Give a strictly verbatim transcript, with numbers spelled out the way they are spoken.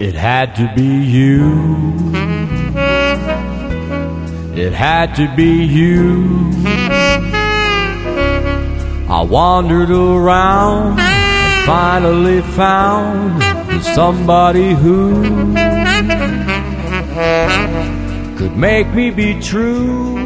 It had to be you. It had to be you. I wandered around and finally found somebody who could make me be true.